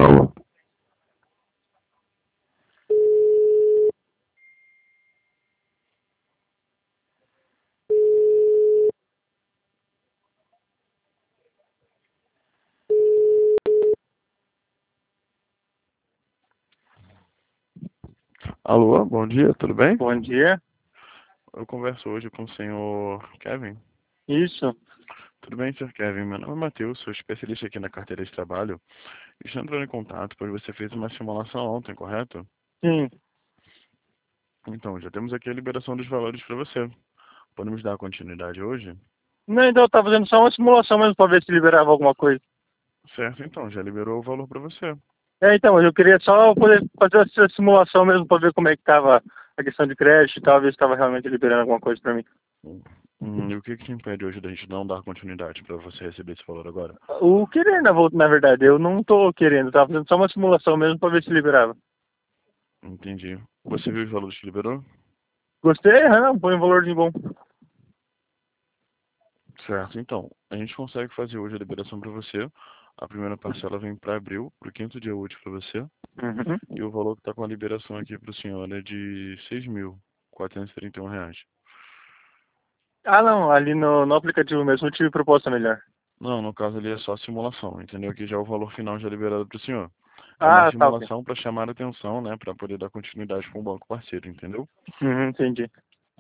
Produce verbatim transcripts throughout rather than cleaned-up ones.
Alô? Alô, bom dia, tudo bem? Bom dia. Eu converso hoje com o senhor Kevin. Isso. Tudo bem, senhor Kevin? Meu nome é Matheus, sou especialista aqui na carteira de trabalho. Estou entrando em contato pois você fez uma simulação ontem, correto? Sim. Então, já temos aqui a liberação dos valores para você. Podemos dar continuidade hoje? Não, então eu tava fazendo só uma simulação mesmo pra ver se liberava alguma coisa. Certo, então, já liberou o valor para você. É, então, mas eu queria só poder fazer essa simulação mesmo pra ver como é que tava a questão de crédito e tal, ver se tava realmente liberando alguma coisa pra mim. Hum, e o que que te impede hoje da gente não dar continuidade para você receber esse valor agora? O querer, na, vo- na verdade, eu não tô querendo, eu tava fazendo só uma simulação mesmo pra ver se liberava. Entendi. Você viu os valores que liberou? Gostei? Ah, não, põe um valor de bom. Certo, então, a gente consegue fazer hoje a liberação para você. A primeira parcela vem para abril, para o quinto dia útil para você. Uhum. E o valor que está com a liberação aqui para o senhor é de seis mil quatrocentos e trinta e um reais. Ah, não, ali no, no aplicativo mesmo eu tive proposta melhor. Não, no caso ali é só simulação, entendeu? Aqui já é o valor final já liberado para o senhor. É uma Ah, tá, ok. simulação para chamar a atenção, né? Para poder dar continuidade com o banco parceiro, entendeu? Uhum, entendi.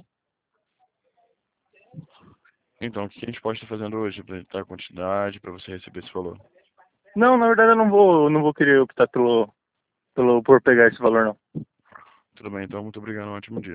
Então, o que a gente pode estar fazendo hoje para dar continuidade, para você receber esse valor? Não, na verdade eu não vou, não vou querer optar pelo, pelo, por pegar esse valor, não. Tudo bem, então, muito obrigado, um ótimo dia.